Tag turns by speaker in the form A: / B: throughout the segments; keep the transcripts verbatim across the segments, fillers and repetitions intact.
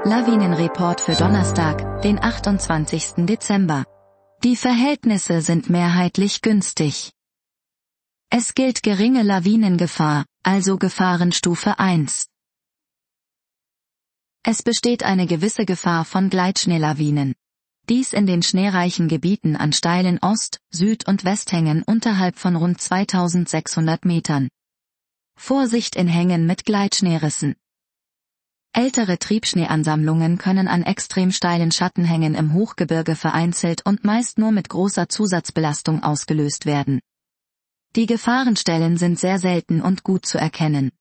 A: Lawinenreport für Donnerstag, den achtundzwanzigsten Dezember. Die Verhältnisse sind mehrheitlich günstig. Es gilt geringe Lawinengefahr, also Gefahrenstufe eins. Es besteht eine gewisse Gefahr von Gleitschneelawinen. Dies in den schneereichen Gebieten an steilen Ost-, Süd- und Westhängen unterhalb von rund zweitausendsechshundert Metern. Vorsicht in Hängen mit Gleitschneerissen. Ältere Triebschneeansammlungen können an extrem steilen Schattenhängen im Hochgebirge vereinzelt und meist nur mit großer Zusatzbelastung ausgelöst werden. Die Gefahrenstellen sind sehr selten und gut zu erkennen.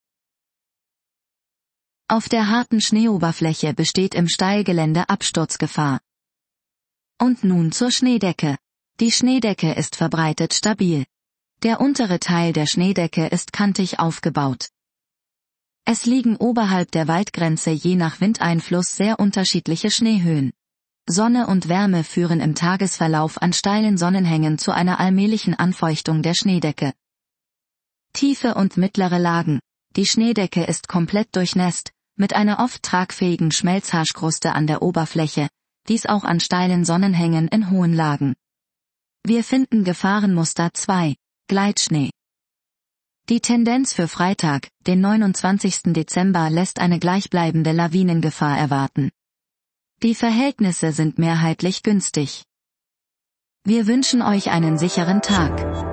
A: Auf der harten Schneeoberfläche besteht im Steilgelände Absturzgefahr. Und nun zur Schneedecke. Die Schneedecke ist verbreitet stabil. Der untere Teil der Schneedecke ist kantig aufgebaut. Es liegen oberhalb der Waldgrenze je nach Windeinfluss sehr unterschiedliche Schneehöhen. Sonne und Wärme führen im Tagesverlauf an steilen Sonnenhängen zu einer allmählichen Anfeuchtung der Schneedecke. Tiefe und mittlere Lagen. Die Schneedecke ist komplett durchnässt, mit einer oft tragfähigen Schmelzhaarkruste an der Oberfläche, dies auch an steilen Sonnenhängen in hohen Lagen. Wir finden Gefahrenmuster zwei, Gleitschnee. Die Tendenz für Freitag, den neunundzwanzigsten Dezember, lässt eine gleichbleibende Lawinengefahr erwarten. Die Verhältnisse sind mehrheitlich günstig. Wir wünschen euch einen sicheren Tag.